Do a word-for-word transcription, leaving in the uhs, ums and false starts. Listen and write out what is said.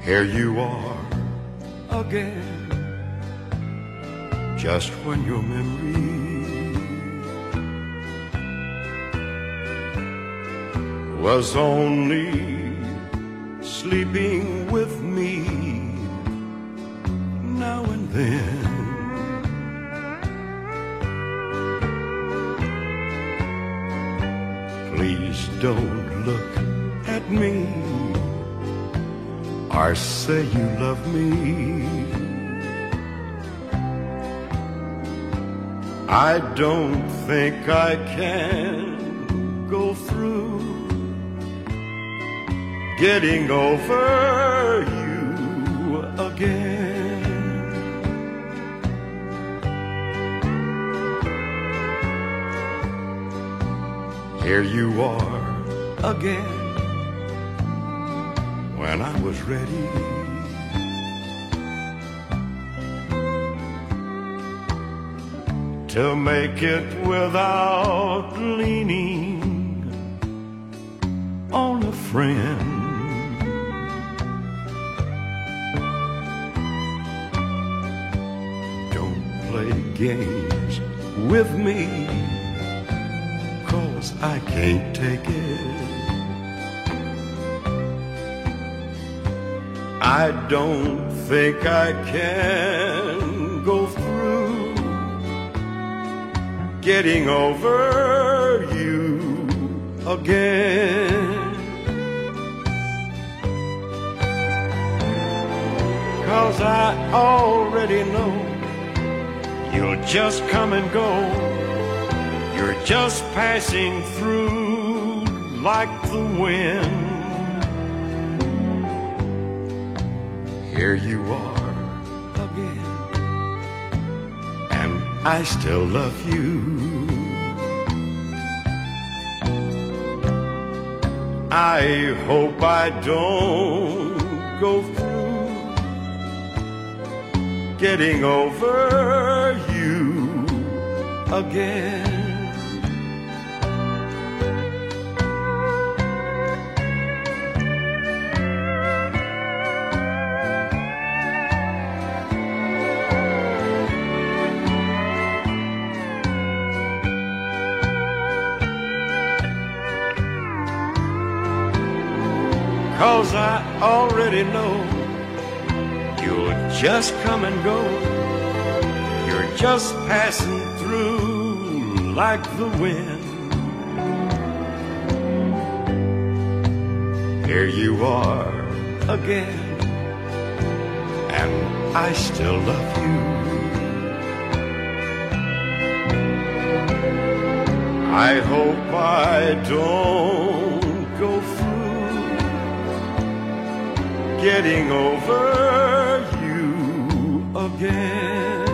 Here you are again, just when your memory was only sleeping with me now and then. Please don't look at me or say you love me. I don't think I can go through getting over you again. Here you are again, when I was ready. To make it without leaning on a friend. Don't play games with me, 'cause I can't take it. I don't think I can go through getting over you again. 'Cause I already know you'll just come and go. You're just passing through like the wind. Here you are again, and I still love you. I hope I don't go through getting over you again. 'Cause I already know you'll just come and go. You're just passing through like the wind. Here you are again, and I still love you. I hope I don't go through getting over you again.